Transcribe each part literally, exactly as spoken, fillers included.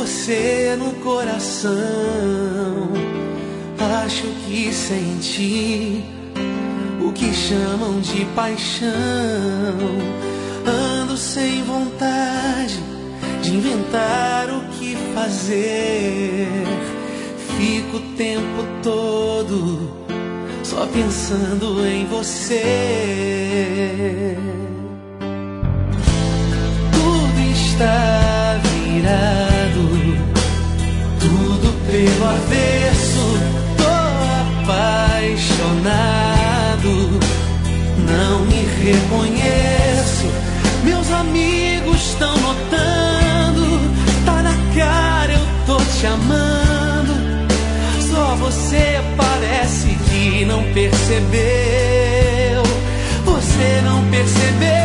você no coração. Acho que senti o que chamam de paixão. Ando sem vontade de inventar o que fazer. Fico o tempo todo só pensando em você. Tudo está virado, tudo pelo avesso. Tô apaixonado, não me reconheço. Meus amigos estão notando, tá na cara, eu tô te amando. Só você parece que não percebeu. Você não percebeu.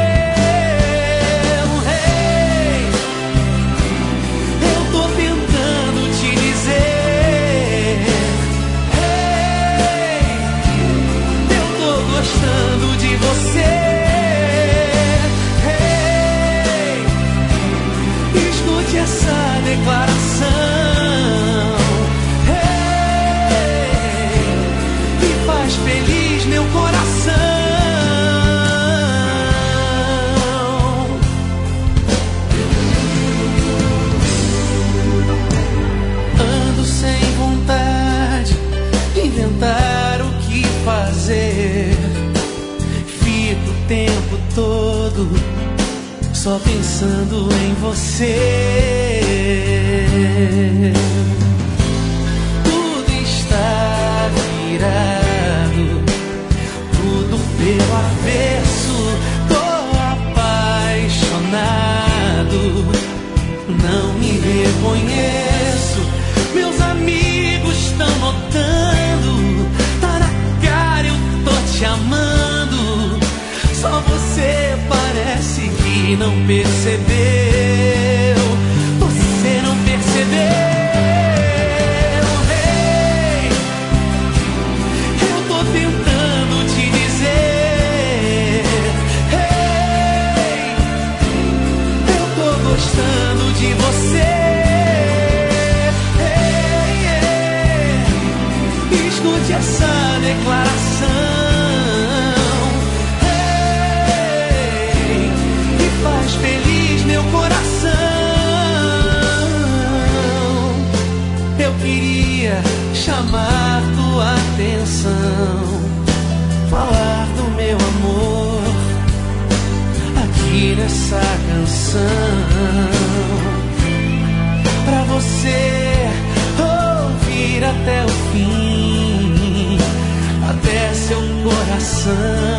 Fico o tempo todo só pensando em você. Tudo está virado, tudo pelo avesso. Tô apaixonado, não me reconheço. Meus amigos estão notando, te amando. Só você parece que não percebeu. Você não percebeu. Hey, eu tô tentando te dizer. Hey, eu tô gostando de você. Hey, hey, escute essa declaração. Feliz meu coração. Eu queria chamar tua atenção, falar do meu amor aqui nessa canção, pra você ouvir até o fim, até seu coração.